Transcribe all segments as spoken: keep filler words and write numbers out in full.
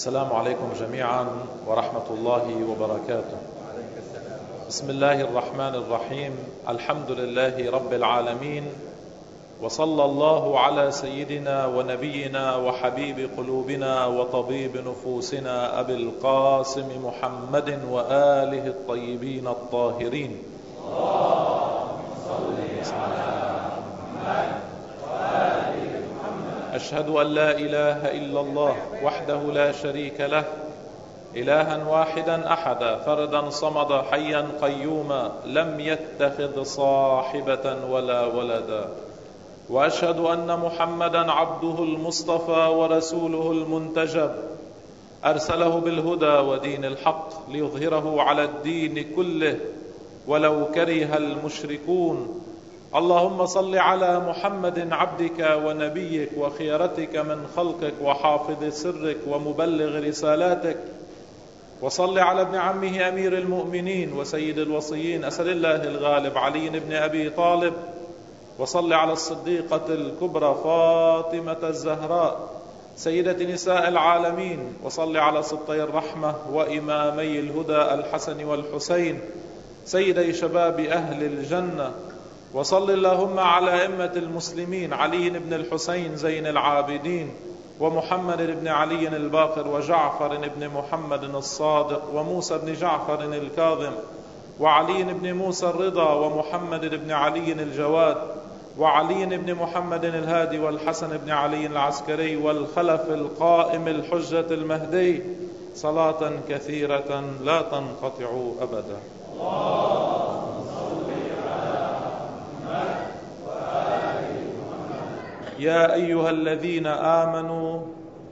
السلام عليكم جميعا ورحمة الله وبركاته. بسم الله الرحمن الرحيم. الحمد لله رب العالمين، وصلى الله على سيدنا ونبينا وحبيب قلوبنا وطبيب نفوسنا أبي القاسم محمد وآله الطيبين الطاهرين. اللهم صل على محمد وآل محمد. أشهد أن لا إله إلا الله وحده لا شريك له، إلها واحدا أحدا فردا صمدا حيا قيوما لم يتخذ صاحبة ولا ولدا، وأشهد أن محمدا عبده المصطفى ورسوله المنتجب، أرسله بالهدى ودين الحق ليظهره على الدين كله ولو كره المشركون. اللهم صل على محمد عبدك ونبيك وخيرتك من خلقك وحافظ سرك ومبلغ رسالاتك، وصل على ابن عمه أمير المؤمنين وسيد الوصيين أسد الله الغالب علي بن أبي طالب، وصل على الصديقة الكبرى فاطمة الزهراء سيدة نساء العالمين، وصل على سبطي الرحمة وإمامي الهدى الحسن والحسين سيدي شباب أهل الجنة، وصل اللهم على أئمة المسلمين علي بن الحسين زين العابدين ومحمد بن علي الباقر وجعفر بن محمد الصادق وموسى بن جعفر الكاظم وعلي بن موسى الرضا ومحمد بن علي الجواد وعلي بن محمد الهادي والحسن بن علي العسكري والخلف القائم الحجة المهدي، صلاة كثيرة لا تنقطع أبدا. اللهم صل على محمد وآل محمد. يا أيها الذين آمنوا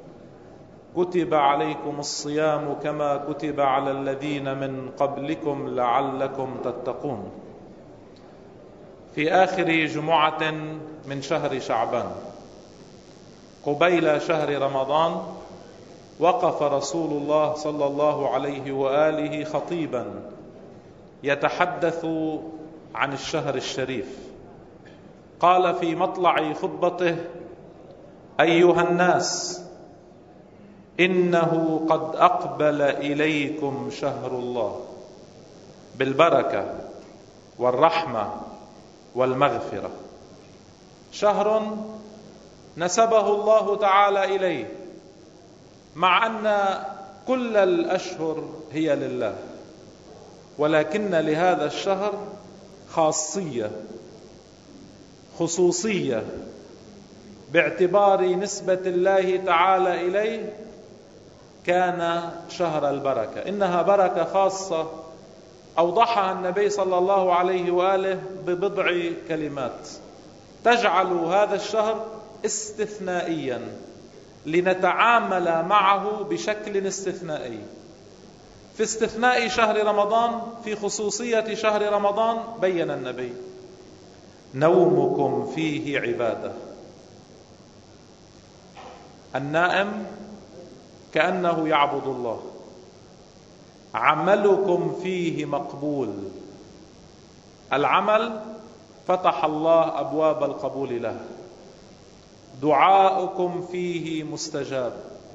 كتب عليكم الصيام كما كتب على الذين من قبلكم لعلكم تتقون. في آخر جمعة من شهر شعبان قبيل شهر رمضان وقف رسول الله صلى الله عليه وآله خطيبا يتحدث عن الشهر الشريف. قال في مطلع خطبته: أيها الناس، إنه قد أقبل إليكم شهر الله بالبركة والرحمة والمغفرة، شهر نسبه الله تعالى إليه، مع أن كل الأشهر هي لله، ولكن لهذا الشهر خاصية خصوصية باعتبار نسبة الله تعالى إليه. كان شهر البركة، إنها بركة خاصة أوضحها النبي صلى الله عليه وآله ببضع كلمات تجعل هذا الشهر استثنائيا لنتعامل معه بشكل استثنائي. في استثناء شهر رمضان، في خصوصية شهر رمضان، بين النبي: نومكم فيه عبادة. النائم كأنه يعبد الله، عملكم فيه مقبول. العمل فتح الله أبواب القبول له، دعاؤكم فيه مستجاب.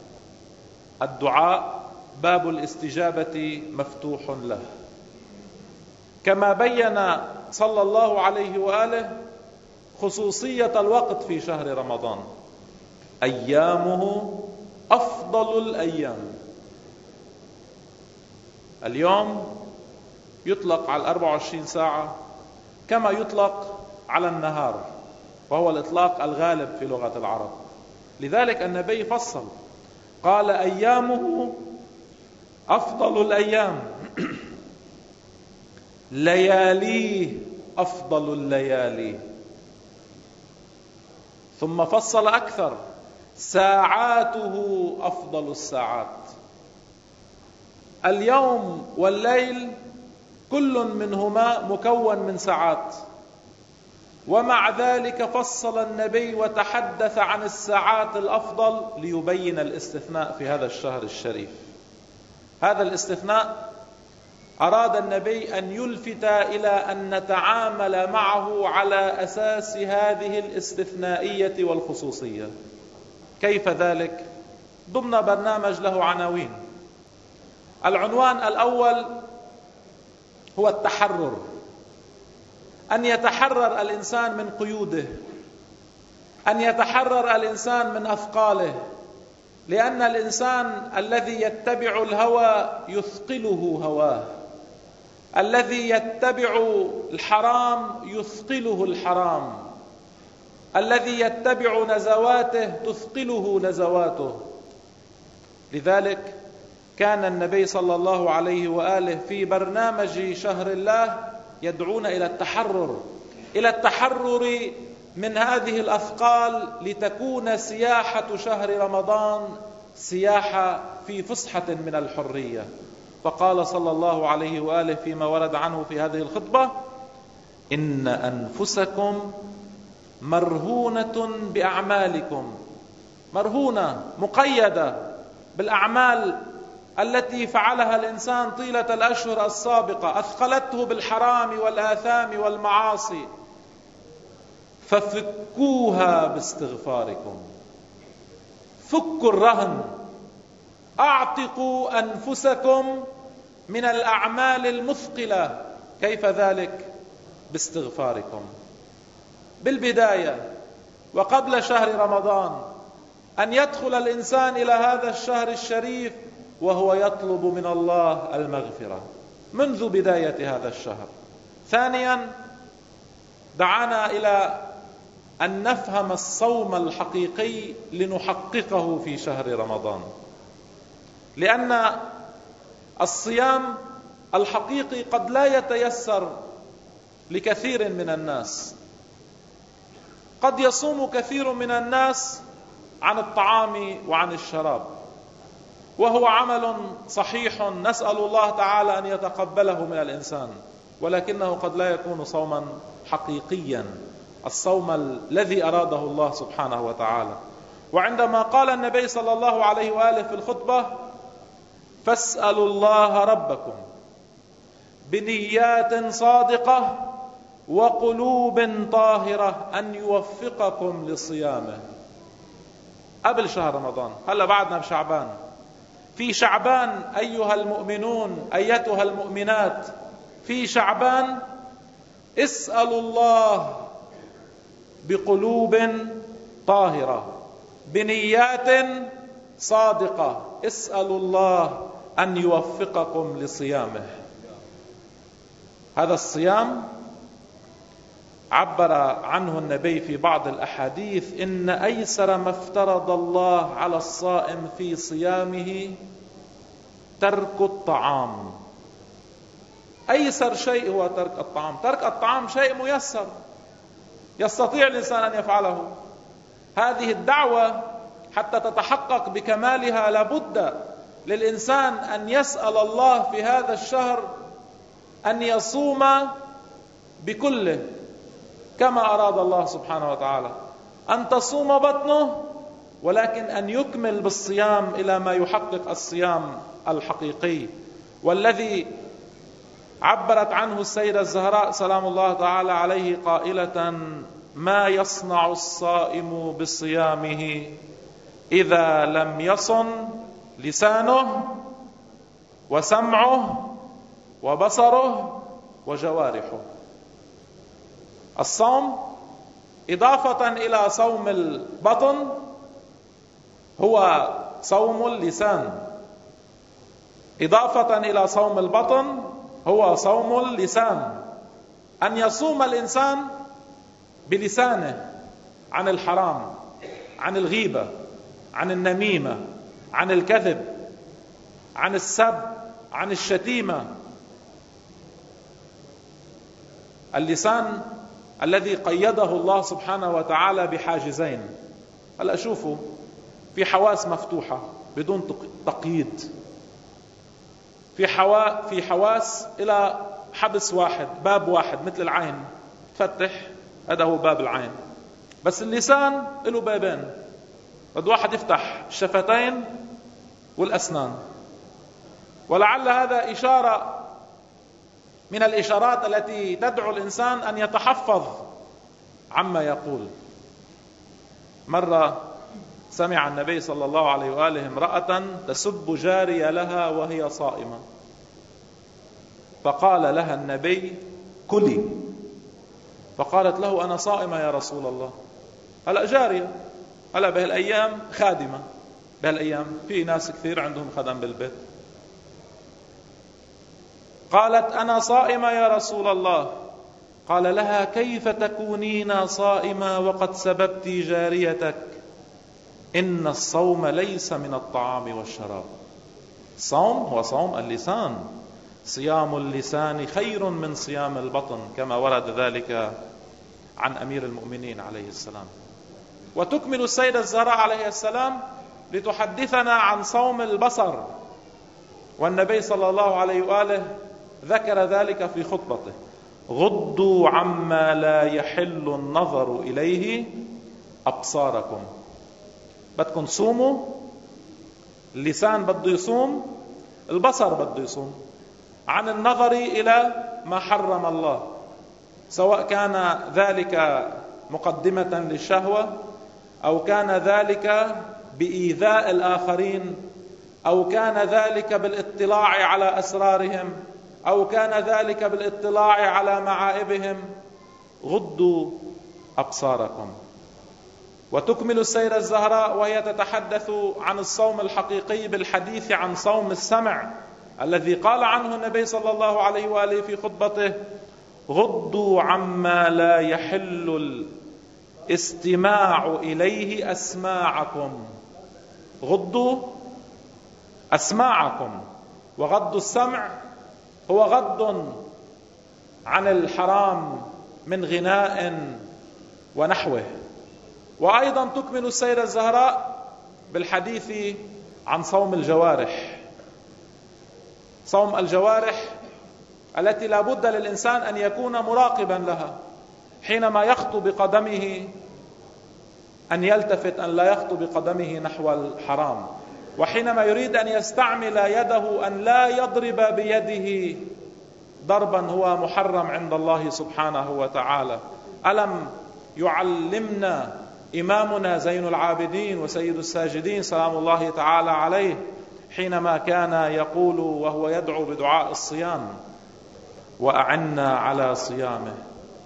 الدعاء باب الاستجابة مفتوح له. كما بين صلى الله عليه وآله خصوصية الوقت في شهر رمضان: أيامه أفضل الأيام. اليوم يطلق على الأربع وعشرين ساعة كما يطلق على النهار، وهو الإطلاق الغالب في لغة العرب. لذلك النبي فصل قال: أيامه أفضل الأيام، لياليه أفضل الليالي. ثم فصل أكثر: ساعاته أفضل الساعات. اليوم والليل كل منهما مكون من ساعات، ومع ذلك فصل النبي وتحدث عن الساعات الأفضل ليبين الاستثناء في هذا الشهر الشريف. هذا الاستثناء أراد النبي أن يلفت إلى أن نتعامل معه على أساس هذه الاستثنائية والخصوصية. كيف ذلك؟ ضمن برنامج له عناوين. العنوان الأول هو التحرر، أن يتحرر الإنسان من قيوده، أن يتحرر الإنسان من أثقاله، لأن الإنسان الذي يتبع الهوى يثقله هواه، الذي يتبع الحرام يثقله الحرام، الذي يتبع نزواته تثقله نزواته. لذلك كان النبي صلى الله عليه وآله في برنامج شهر الله يدعون إلى التحرر، إلى التحرر من هذه الأثقال، لتكون سياحة شهر رمضان سياحة في فسحة من الحرية. فقال صلى الله عليه وآله فيما ورد عنه في هذه الخطبة: إن أنفسكم مرهونة بأعمالكم، مرهونة مقيدة بالأعمال التي فعلها الإنسان طيلة الأشهر السابقة، أثقلته بالحرام والآثام والمعاصي، ففكوها باستغفاركم. فكوا الرهن، أعتقوا أنفسكم من الأعمال المثقلة. كيف ذلك؟ باستغفاركم. بالبداية وقبل شهر رمضان أن يدخل الإنسان إلى هذا الشهر الشريف وهو يطلب من الله المغفرة منذ بداية هذا الشهر. ثانيا، دعانا إلى أن نفهم الصوم الحقيقي لنحققه في شهر رمضان، لأن الصيام الحقيقي قد لا يتيسر لكثير من الناس. قد يصوم كثير من الناس عن الطعام وعن الشراب، وهو عمل صحيح نسأل الله تعالى أن يتقبله من الإنسان، ولكنه قد لا يكون صوما حقيقيا، الصوم الذي أراده الله سبحانه وتعالى. وعندما قال النبي صلى الله عليه وآله في الخطبة: فاسألوا الله ربكم بنيات صادقة وقلوب طاهرة أن يوفقكم لصيامه. قبل شهر رمضان، هلا بعدنا بشعبان. في شعبان أيها المؤمنون أيتها المؤمنات، في شعبان اسألوا الله بقلوب طاهرة بنيات صادقة، اسألوا الله أن يوفقكم لصيامه. هذا الصيام عبر عنه النبي في بعض الأحاديث: إن أيسر ما افترض الله على الصائم في صيامه ترك الطعام. أيسر شيء هو ترك الطعام. ترك الطعام شيء ميسر، يستطيع الإنسان أن يفعله. هذه الدعوة حتى تتحقق بكمالها لابد للإنسان أن يسأل الله في هذا الشهر أن يصوم بكله كما أراد الله سبحانه وتعالى، أن تصوم بطنه ولكن أن يكمل بالصيام إلى ما يحقق الصيام الحقيقي، والذي عبرت عنه السيدة الزهراء سلام الله تعالى عليه قائلة: ما يصنع الصائم بصيامه إذا لم يصن لسانه وسمعه وبصره وجوارحه. الصوم إضافة إلى صوم البطن هو صوم اللسان، إضافة إلى صوم البطن هو صوم اللسان. أن يصوم الإنسان بلسانه عن الحرام، عن الغيبة، عن النميمة، عن الكذب، عن السب، عن الشتيمة. اللسان الذي قيده الله سبحانه وتعالى بحاجزين. هلا شوفوا، في حواس مفتوحة بدون تقييد، في حوا في حواس إلى حبس واحد، باب واحد مثل العين، تفتح، هذا هو باب العين. بس اللسان له بابين، بده واحد يفتح الشفتين والأسنان. ولعل هذا إشارة من الإشارات التي تدعو الإنسان أن يتحفظ عما يقول. مرة سمع النبي صلى الله عليه وآله امرأة تسب جارية لها وهي صائمة، فقال لها النبي: كلي. فقالت له: أنا صائمة يا رسول الله. هلأ جارية، هلأ بهالأيام خادمة، بهالأيام في ناس كثير عندهم خدم بالبيت. قالت: أنا صائمة يا رسول الله. قال لها: كيف تكونين صائمة وقد سببت جاريتك؟ إن الصوم ليس من الطعام والشراب. الصوم هو صوم اللسان، صيام اللسان خير من صيام البطن، كما ورد ذلك عن أمير المؤمنين عليه السلام. وتكمل السيدة الزهراء عليه السلام لتحدثنا عن صوم البصر، والنبي صلى الله عليه وآله ذكر ذلك في خطبته: غضوا عما لا يحل النظر إليه أبصاركم. بدكم تصوموا، اللسان بده يصوم، البصر بده يصوم عن النظر إلى ما حرم الله، سواء كان ذلك مقدمة للشهوة، أو كان ذلك بإيذاء الآخرين، أو كان ذلك بالاطلاع على أسرارهم، أو كان ذلك بالاطلاع على معائبهم. غضوا أبصاركم. وتكمل السيدة الزهراء وهي تتحدث عن الصوم الحقيقي بالحديث عن صوم السمع الذي قال عنه النبي صلى الله عليه وآله في خطبته: غضوا عما لا يحل الاستماع إليه أسماعكم. غضوا أسماعكم. وغض السمع هو غض عن الحرام من غناء ونحوه. وأيضا تكمل السيدة الزهراء بالحديث عن صوم الجوارح، صوم الجوارح التي لا بد للإنسان أن يكون مراقبا لها، حينما يخطو بقدمه أن يلتفت أن لا يخطو بقدمه نحو الحرام، وحينما يريد أن يستعمل يده أن لا يضرب بيده ضربا هو محرم عند الله سبحانه وتعالى. ألم يعلمنا إمامنا زين العابدين وسيد الساجدين سلام الله تعالى عليه حينما كان يقول وهو يدعو بدعاء الصيام: وأعنا على صيامه،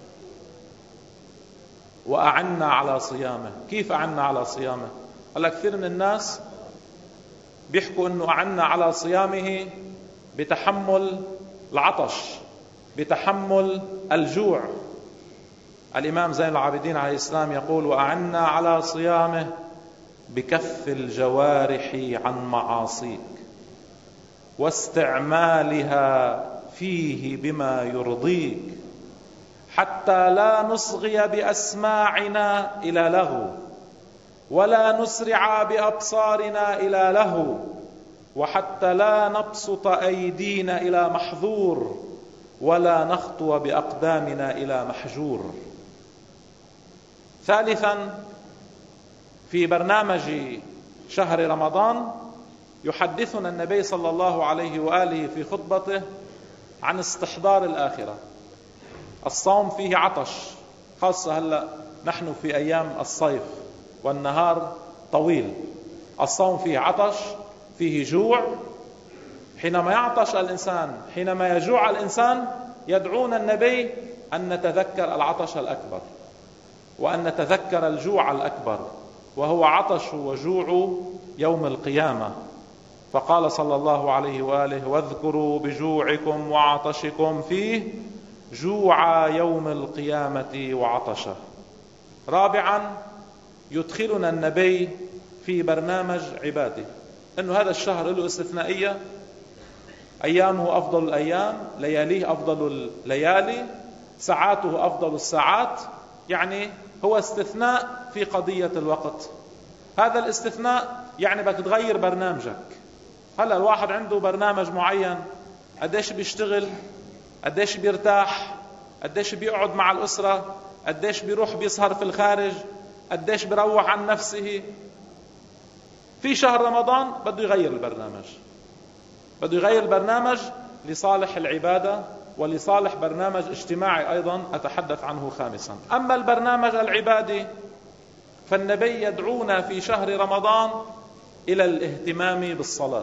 وأعنا على صيامه. كيف أعنا على صيامه؟ هلا كثير من الناس بيحكوا أنه أعنا على صيامه بتحمل العطش، بتحمل الجوع. الإمام زين العابدين عليه السلام يقول: وأعنا على صيامه بكف الجوارح عن معاصيك واستعمالها فيه بما يرضيك، حتى لا نصغي بأسماعنا إلى لغو، ولا نسرع بأبصارنا إلى لهو، وحتى لا نبسط أيدينا إلى محظور، ولا نخطو بأقدامنا إلى محجور. ثالثا، في برنامج شهر رمضان يحدثنا النبي صلى الله عليه وآله في خطبته عن استحضار الآخرة. الصوم فيه عطش، خاصة هلأ نحن في أيام الصيف والنهار طويل. الصوم فيه عطش، فيه جوع. حينما يعطش الإنسان، حينما يجوع الإنسان، يدعون النبي أن نتذكر العطش الأكبر، وأن نتذكر الجوع الأكبر، وهو عطش وجوع يوم القيامة. فقال صلى الله عليه وآله: واذكروا بجوعكم وعطشكم فيه جوع يوم القيامة وعطشه. رابعا، يدخلنا النبي في برنامج عباده، أنه هذا الشهر له استثنائية، أيامه أفضل الأيام، لياليه أفضل الليالي، ساعاته أفضل الساعات. يعني هو استثناء في قضية الوقت. هذا الاستثناء يعني بدك تغير برنامجك. هلا الواحد عنده برنامج معين، قديش بيشتغل، قديش بيرتاح، قديش بيقعد مع الأسرة، قديش بيروح بيسهر في الخارج، قديش بيروح عن نفسه. في شهر رمضان بده يغير البرنامج، بده يغير البرنامج لصالح العبادة ولصالح برنامج اجتماعي أيضا أتحدث عنه خامسا. أما البرنامج العبادي فالنبي يدعونا في شهر رمضان إلى الاهتمام بالصلاة.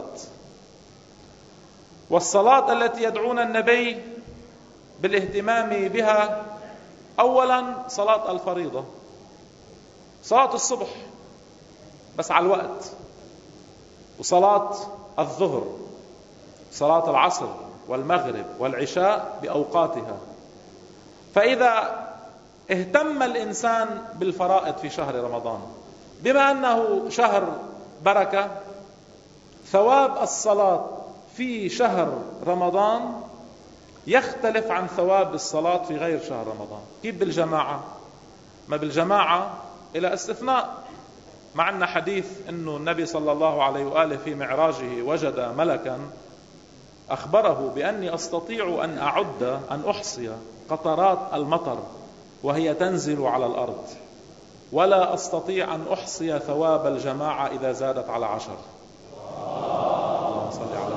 والصلاة التي يدعونا النبي بالاهتمام بها أولا صلاة الفريضة، صلاة الصبح بس على الوقت، وصلاة الظهر، صلاة العصر والمغرب والعشاء بأوقاتها. فإذا اهتم الإنسان بالفرائض في شهر رمضان، بما أنه شهر بركة، ثواب الصلاة في شهر رمضان يختلف عن ثواب الصلاة في غير شهر رمضان. كيف بالجماعة؟ ما بالجماعة إلى استثناء، مع أن حديث أنه النبي صلى الله عليه وآله في معراجه وجد ملكا أخبره بأني أستطيع أن أعد أن أحصي قطرات المطر وهي تنزل على الأرض، ولا أستطيع أن أحصي ثواب الجماعة إذا زادت على عشر. اللهم صل على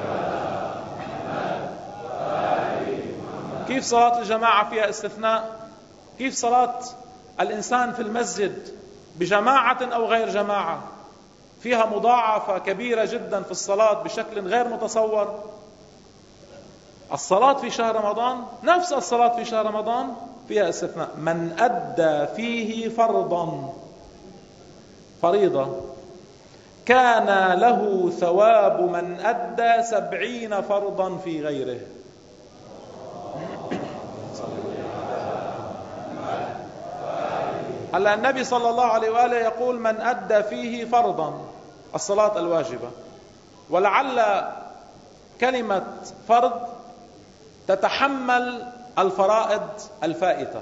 محمد. كيف صلاة الجماعة فيها استثناء؟ كيف صلاة الإنسان في المسجد بجماعة أو غير جماعة فيها مضاعفة كبيرة جدا في الصلاة بشكل غير متصور؟ الصلاة في شهر رمضان نفس الصلاة في شهر رمضان فيها استثناء. من أدى فيه فرضا، فريضة، كان له ثواب من أدى سبعين فرضا في غيره. هلا النبي صلى الله عليه وآله يقول من أدى فيه فرضا، الصلاة الواجبة، ولعل كلمة فرض تتحمل الفرائض الفائتة.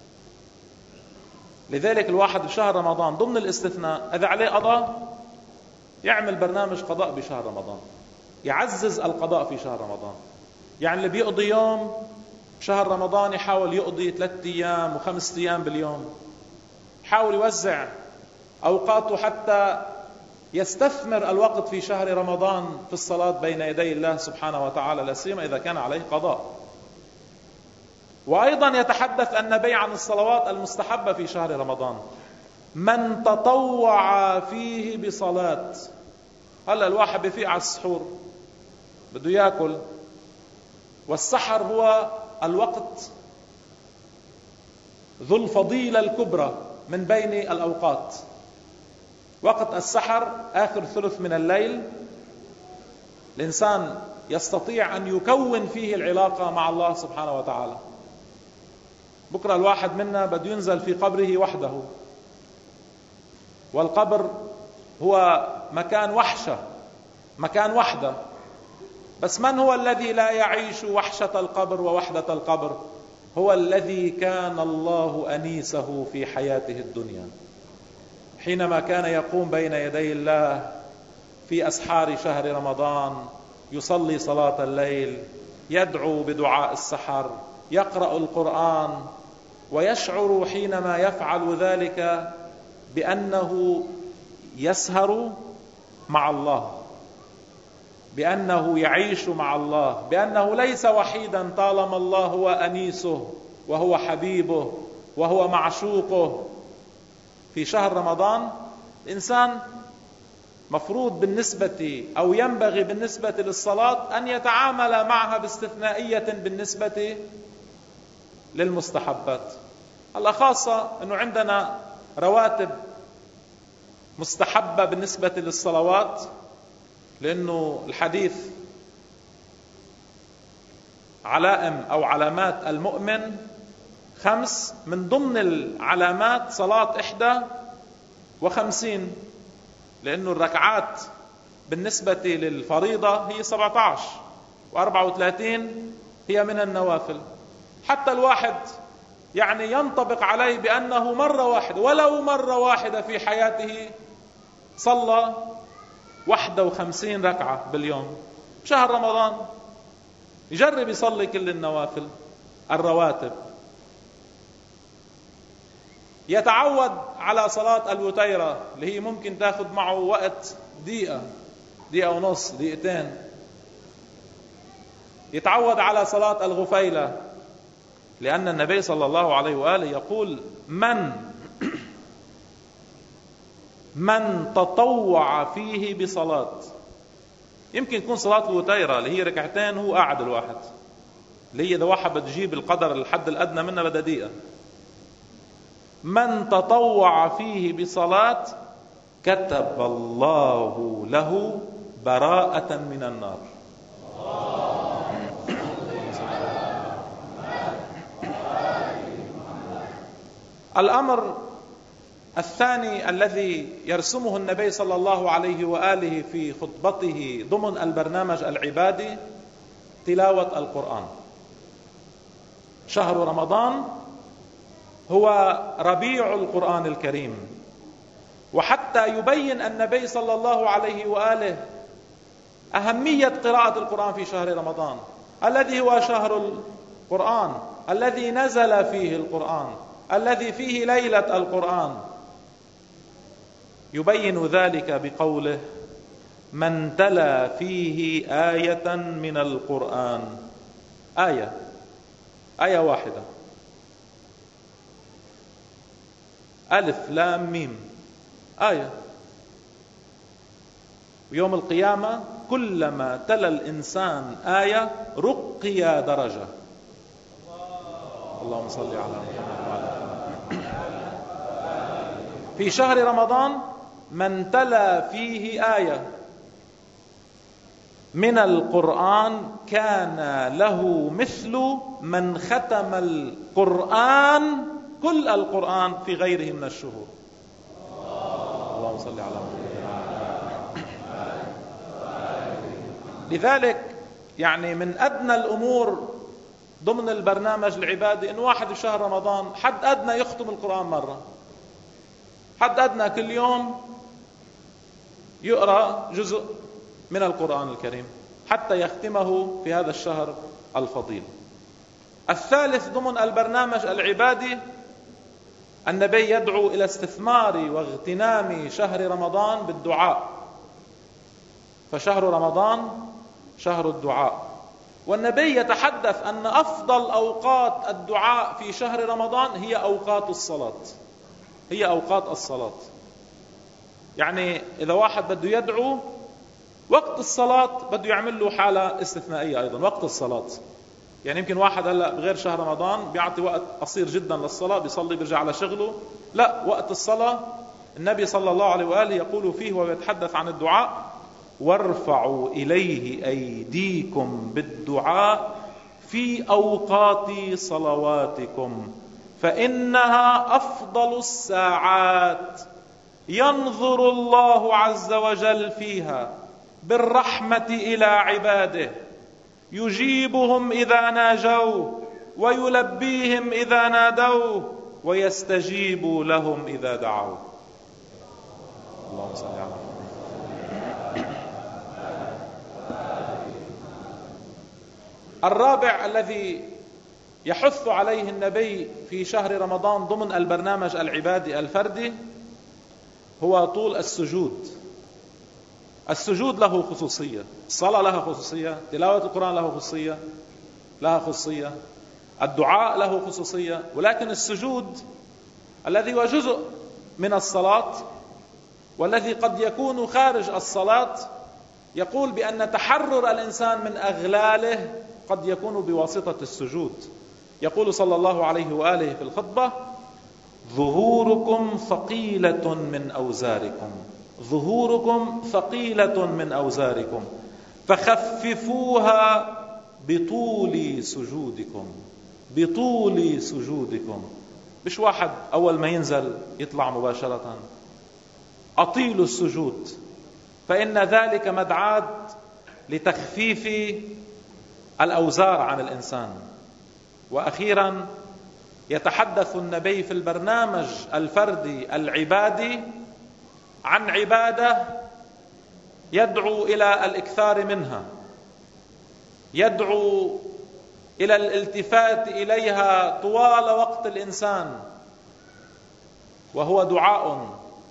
لذلك الواحد بشهر رمضان ضمن الاستثناء إذا عليه قضاء يعمل برنامج قضاء بشهر رمضان، يعزز القضاء في شهر رمضان. يعني اللي بيقضي يوم شهر رمضان يحاول يقضي ثلاثة أيام وخمس أيام باليوم، يحاول يوزع أوقاته حتى يستثمر الوقت في شهر رمضان في الصلاة بين يدي الله سبحانه وتعالى، لا سيما إذا كان عليه قضاء. وأيضا يتحدث النبي عن الصلوات المستحبة في شهر رمضان، من تطوع فيه بصلاة. هلا الواحد بفيق على السحور بده ياكل، والسحر هو الوقت ذو الفضيلة الكبرى من بين الأوقات. وقت السحر آخر ثلث من الليل الإنسان يستطيع أن يكون فيه العلاقة مع الله سبحانه وتعالى. بكرة الواحد منا بده ينزل في قبره وحده، والقبر هو مكان وحشة، مكان وحدة. بس من هو الذي لا يعيش وحشة القبر ووحدة القبر؟ هو الذي كان الله أنيسه في حياته الدنيا، حينما كان يقوم بين يدي الله في أسحار شهر رمضان، يصلي صلاة الليل، يدعو بدعاء السحر، يقرأ القرآن، ويشعر حينما يفعل ذلك بأنه يسهر مع الله، بأنه يعيش مع الله، بأنه ليس وحيدا طالما الله هو أنيسه وهو حبيبه وهو معشوقه. في شهر رمضان الإنسان مفروض بالنسبة أو ينبغي بالنسبة للصلاة أن يتعامل معها باستثنائية بالنسبة للمستحبات. هلا خاصة أنه عندنا رواتب مستحبة بالنسبة للصلوات، لأنه الحديث علائم أو علامات المؤمن خمس، من ضمن العلامات صلاة إحدى وخمسين، لأنه الركعات بالنسبة للفريضة هي سبعة عشر وأربعة وثلاثين هي من النوافل. حتى الواحد يعني ينطبق عليه بأنه مرة واحدة ولو مرة واحدة في حياته صلى واحدة وخمسين ركعة باليوم. شهر رمضان يجرب يصلي كل النوافل الرواتب، يتعود على صلاة الوتيرة اللي هي ممكن تاخذ معه وقت دقيقة دقيقة ونص دقيقتين، يتعود على صلاة الغفيلة، لأن النبي صلى الله عليه وآله يقول من من تطوع فيه بصلاة. يمكن يكون صلاة الوتيرة اللي هي ركعتين هو قاعد الواحد، اللي هي إذا واحد بتجيب القدر الحد الأدنى منها بدها دقيقة. من تطوع فيه بصلاة كتب الله له براءة من النار. الأمر الثاني الذي يرسمه النبي صلى الله عليه وآله في خطبته ضمن البرنامج العبادي تلاوة القرآن. شهر رمضان هو ربيع القرآن الكريم، وحتى يبين النبي صلى الله عليه وآله أهمية قراءة القرآن في شهر رمضان الذي هو شهر القرآن، الذي نزل فيه القرآن، الذي فيه ليلة القرآن. يبين ذلك بقوله: من تلا فيه آية من القرآن. آية آية واحدة، ألف لام ميم، آية. ويوم القيامة كلما تلا الإنسان آية رقي درجة. اللهم صل على محمد وعلى آله. في شهر رمضان من تلا فيه آية من القرآن كان له مثل من ختم القرآن كل القرآن في غيره من الشهور. اللهم صل على محمد. لذلك يعني من أدنى الأمور ضمن البرنامج العبادي إن واحد في شهر رمضان حد أدنى يختم القرآن مرة، حد أدنى كل يوم يقرأ جزء من القرآن الكريم حتى يختمه في هذا الشهر الفضيل. الثالث ضمن البرنامج العبادي النبي يدعو إلى استثمار واغتنام شهر رمضان بالدعاء، فشهر رمضان شهر الدعاء، والنبي يتحدث أن أفضل أوقات الدعاء في شهر رمضان هي أوقات الصلاة، هي أوقات الصلاة. يعني إذا واحد بده يدعو وقت الصلاة بده يعمل له حالة استثنائية أيضا، وقت الصلاة. يعني يمكن واحد هلأ بغير شهر رمضان بيعطي وقت قصير جدا للصلاة، بيصلي بيرجع على شغله. لا، وقت الصلاة النبي صلى الله عليه وآله يقول فيه ويتحدث عن الدعاء: وارفعوا إليه أيديكم بالدعاء في أوقات صلواتكم فإنها أفضل الساعات ينظر الله عز وجل فيها بالرحمة إلى عباده، يجيبهم إذا ناجوه ويلبيهم إذا نادوه ويستجيب لهم إذا دعوه. اللهم صل على محمد. الرابع الذي يحث عليه النبي في شهر رمضان ضمن البرنامج العبادي الفردي هو طول السجود. السجود له خصوصية، الصلاة لها خصوصية، تلاوة القرآن له خصوصية لها خصوصية، الدعاء له خصوصية، ولكن السجود الذي هو جزء من الصلاة والذي قد يكون خارج الصلاة يقول بأن تحرر الإنسان من أغلاله قد يكون بواسطة السجود. يقول صلى الله عليه وآله في الخطبة: ظهوركم ثقيلة من أوزاركم، ظهوركم ثقيلة من أوزاركم فخففوها بطول سجودكم، بطول سجودكم. مش واحد أول ما ينزل يطلع مباشرة، أطيلوا السجود فإن ذلك مدعاة لتخفيف الأوزار عن الإنسان. وأخيرا يتحدث النبي في البرنامج الفردي العبادي عن عبادة يدعو إلى الإكثار منها، يدعو إلى الالتفات إليها طوال وقت الإنسان، وهو دعاء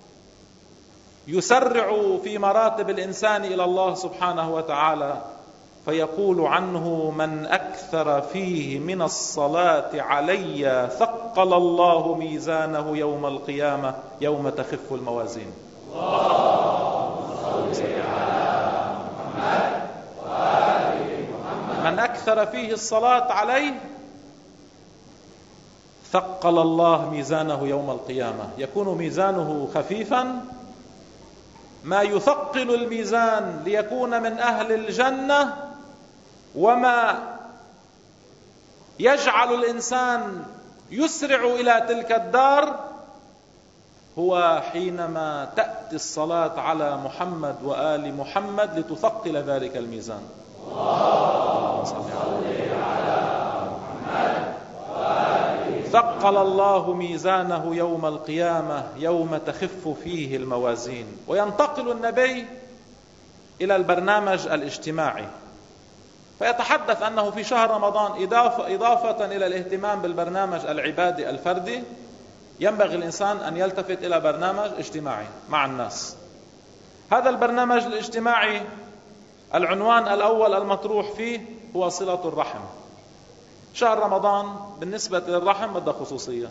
يسرع في مراتب الإنسان إلى الله سبحانه وتعالى، فيقول عنه: من أكثر فيه من الصلاة علي ثقل الله ميزانه يوم القيامة يوم تخف الموازين. من أكثر فيه الصلاة عليه ثقل الله ميزانه يوم القيامة، يكون ميزانه خفيفا ما يثقل الميزان ليكون من أهل الجنة، وما يجعل الإنسان يسرع إلى تلك الدار هو حينما تأتي الصلاة على محمد وآل محمد لتثقل ذلك الميزان. اللهم صل على محمد. ثقل الله ميزانه يوم القيامة يوم تخف فيه الموازين. وينتقل النبي إلى البرنامج الاجتماعي، فيتحدث أنه في شهر رمضان إضافة, إضافة إلى الاهتمام بالبرنامج العبادي الفردي ينبغي الإنسان أن يلتفت إلى برنامج اجتماعي مع الناس. هذا البرنامج الاجتماعي العنوان الأول المطروح فيه هو صلة الرحم. شهر رمضان بالنسبة للرحم بدها خصوصية.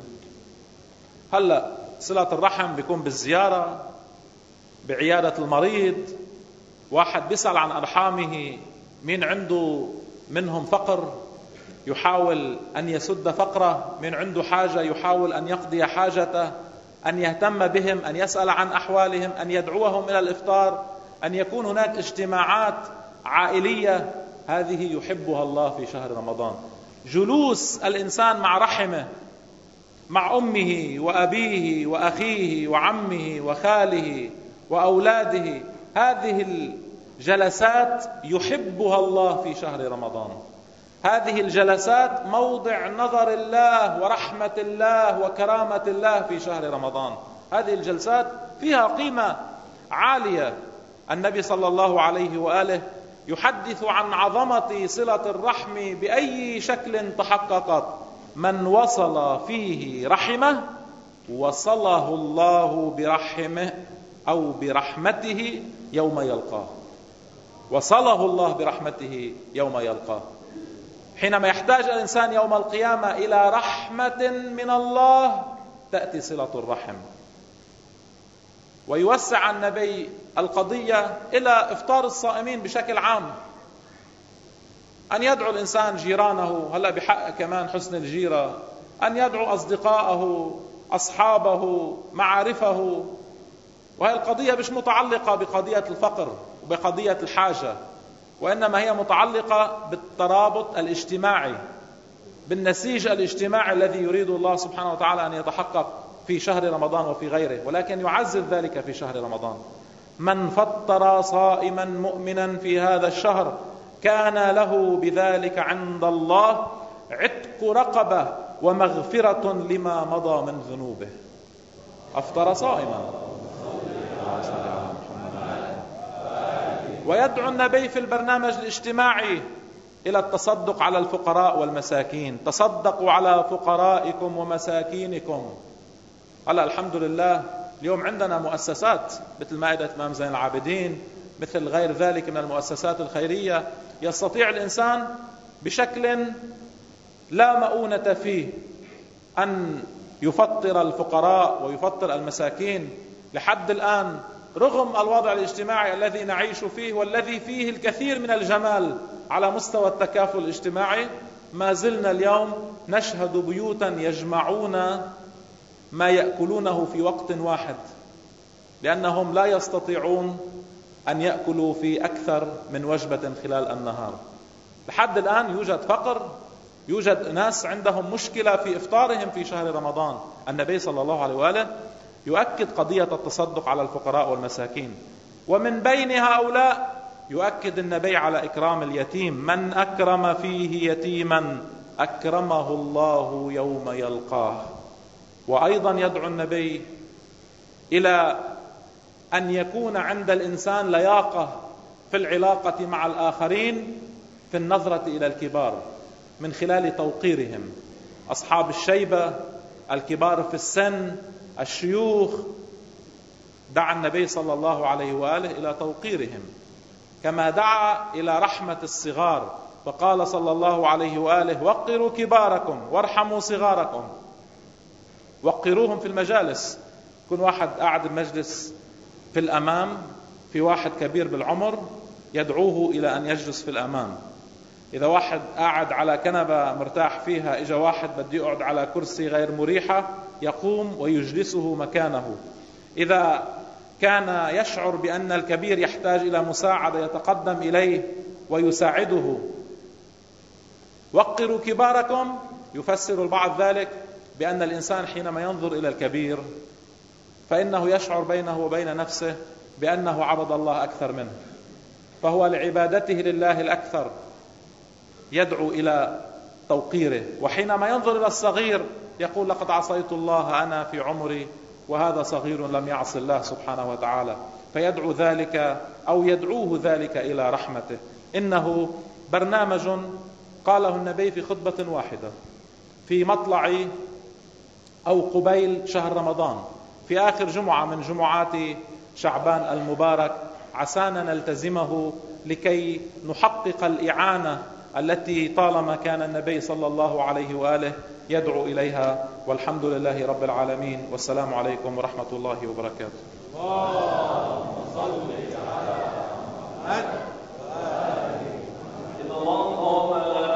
هلأ صلة الرحم بيكون بالزيارة، بعيادة المريض، واحد بيسأل عن أرحامه، مين عنده منهم فقر يحاول أن يسد فقره، من عنده حاجة يحاول أن يقضي حاجته، أن يهتم بهم، أن يسأل عن أحوالهم، أن يدعوهم إلى الإفطار، أن يكون هناك اجتماعات عائلية. هذه يحبها الله في شهر رمضان. جلوس الإنسان مع رحمه، مع أمه وأبيه وأخيه وعمه وخاله وأولاده، هذه الجلسات يحبها الله في شهر رمضان. هذه الجلسات موضع نظر الله ورحمة الله وكرامة الله في شهر رمضان. هذه الجلسات فيها قيمة عالية. النبي صلى الله عليه وآله يحدث عن عظمة صلة الرحم بأي شكل تحققت. من وصل فيه رحمه وصله الله برحمه أو برحمته يوم يلقاه. وصله الله برحمته يوم يلقاه. حينما يحتاج الإنسان يوم القيامة إلى رحمة من الله تأتي صلة الرحم. ويوسع النبي القضية إلى إفطار الصائمين بشكل عام، أن يدعو الإنسان جيرانه، هلأ بحق كمان حسن الجيرة، أن يدعو أصدقائه، أصحابه، معارفه. وهي القضية مش متعلقة بقضية الفقر وبقضية الحاجة، وإنما هي متعلقة بالترابط الاجتماعي، بالنسيج الاجتماعي الذي يريد الله سبحانه وتعالى أن يتحقق في شهر رمضان وفي غيره، ولكن يعزز ذلك في شهر رمضان. من فطر صائما مؤمنا في هذا الشهر كان له بذلك عند الله عتق رقبة ومغفرة لما مضى من ذنوبه. أفطر صائما. ويدعو النبي في البرنامج الاجتماعي إلى التصدق على الفقراء والمساكين. تصدقوا على فقرائكم ومساكينكم. هلا الحمد لله اليوم عندنا مؤسسات مثل مائدة إمام زين العابدين، مثل غير ذلك من المؤسسات الخيرية، يستطيع الإنسان بشكل لا مؤونة فيه أن يفطر الفقراء ويفطر المساكين. لحد الآن رغم الوضع الاجتماعي الذي نعيش فيه والذي فيه الكثير من الجمال على مستوى التكافل الاجتماعي، ما زلنا اليوم نشهد بيوتا يجمعون ما يأكلونه في وقت واحد، لأنهم لا يستطيعون أن يأكلوا في أكثر من وجبة خلال النهار. لحد الآن يوجد فقر، يوجد ناس عندهم مشكلة في إفطارهم في شهر رمضان. النبي صلى الله عليه وآله يؤكد قضية التصدق على الفقراء والمساكين. ومن بين هؤلاء يؤكد النبي على إكرام اليتيم. من أكرم فيه يتيما أكرمه الله يوم يلقاه. وأيضا يدعو النبي إلى أن يكون عند الإنسان لياقة في العلاقة مع الآخرين، في النظرة إلى الكبار من خلال توقيرهم. أصحاب الشيبة، الكبار في السن، الشيوخ، دعا النبي صلى الله عليه وآله إلى توقيرهم، كما دعا إلى رحمة الصغار، فقال صلى الله عليه وآله: وقروا كباركم وارحموا صغاركم. وقروهم في المجالس. كن واحد قاعد المجلس في الأمام في واحد كبير بالعمر يدعوه إلى أن يجلس في الأمام. إذا واحد قاعد على كنبة مرتاح فيها، إجا واحد بده يقعد على كرسي غير مريحة، يقوم ويجلسه مكانه. إذا كان يشعر بأن الكبير يحتاج إلى مساعدة يتقدم إليه ويساعده. وقروا كباركم، يفسر البعض ذلك بأن الإنسان حينما ينظر إلى الكبير فإنه يشعر بينه وبين نفسه بأنه عبد الله أكثر منه، فهو لعبادته لله الأكثر يدعو إلى توقيره. وحينما ينظر إلى الصغير يقول لقد عصيت الله أنا في عمري وهذا صغير لم يعص الله سبحانه وتعالى، فيدعو ذلك أو يدعوه ذلك إلى رحمته. إنه برنامج قاله النبي في خطبة واحدة في مطلع أو قبيل شهر رمضان، في آخر جمعة من جمعات شعبان المبارك، عسانا نلتزمه لكي نحقق الإعانة التي طالما كان النبي صلى الله عليه وآله يدعو إليها. والحمد لله رب العالمين، والسلام عليكم ورحمة الله وبركاته. اللهم صل على محمد وآله. إن الله